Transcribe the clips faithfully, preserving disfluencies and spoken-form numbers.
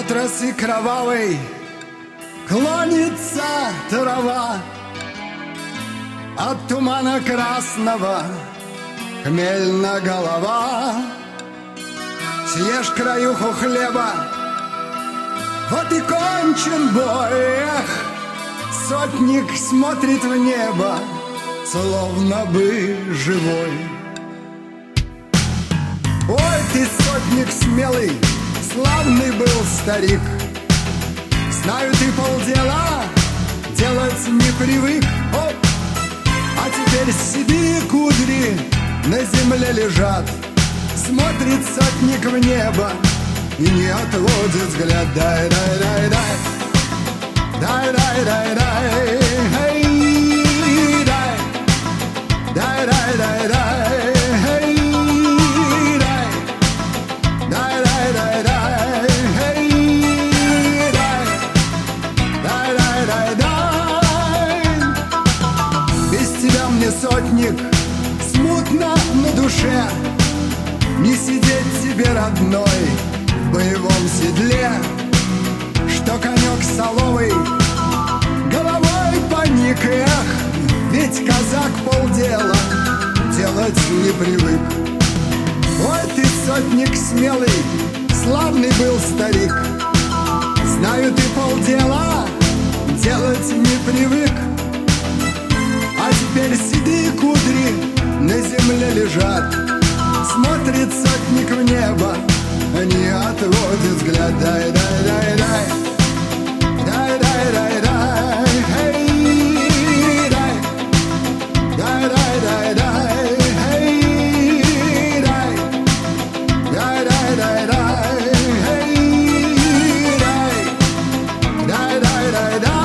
От росы кровавой клонится трава, от тумана красного хмельна голова. Съешь краюху хлеба, вот и кончен бой. Эх, сотник смотрит в небо, словно бы живой. Ой, ты, сотник смелый, славный был старик. Знаю, ты полдела делать не привык. Оп! А теперь седые кудри на земле лежат. Смотрит сотник в небо и не отводит взгляд. Дай, дай, дай, дай. Дай, дай, дай, дай. Эй, дай. Дай, дай, дай, дай. Сотник, смутно на душе, не сидеть тебе, родной, в боевом седле. Что конек соловый головой поник. Эх, ведь казак полдела делать не привык. Ой, ты, сотник смелый, славный был старик. Знаю, ты полдела делать не привык. А теперь седые кудри на земле лежат. Смотрит сотник в небо, не отводит взгляд. Дай, дай, дай, дай. Дай, дай, дай, дай. Эй, дай. Дай, дай, дай, дай. Эй, дай. Дай, дай, дай, дай. Эй, дай. Дай, дай, дай, дай.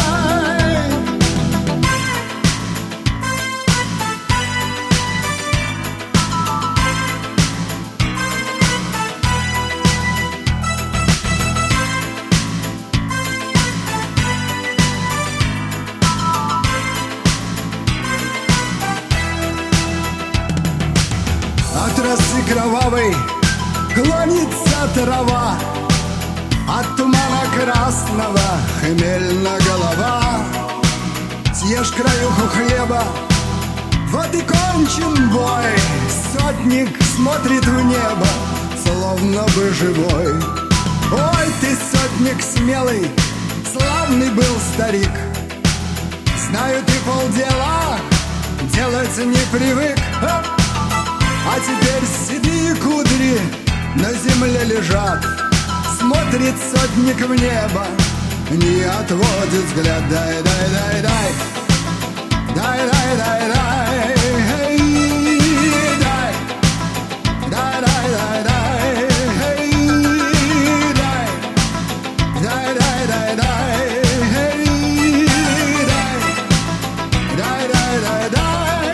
От росы кровавой клонится трава, от тумана красного хмельна голова. Съешь краюху хлеба, вот и кончен бой. Сотник смотрит в небо, словно бы живой. Ой, ты, сотник смелый, славный был старик. Знаю, ты полдела делать не привык. А теперь седые кудри на земле лежат. Смотрит сотник в небо, не отводит взгляд. Дай, дай, дай, дай. Дай, дай, дай, дай. Эй, дай. Дай, дай, дай, дай. Эй, дай. Дай, дай, дай, дай. Эй, дай. Дай, дай, дай, дай.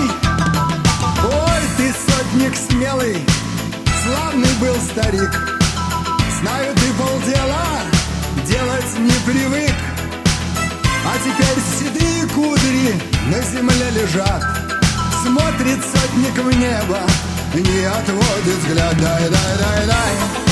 Ой, ты, сотник смелый, славный был старик. Знаю, ты полдела делать не привык. А теперь седые кудри на земле лежат. Смотрит сотник в небо, не отводит взгляд. Дай, дай, дай, дай.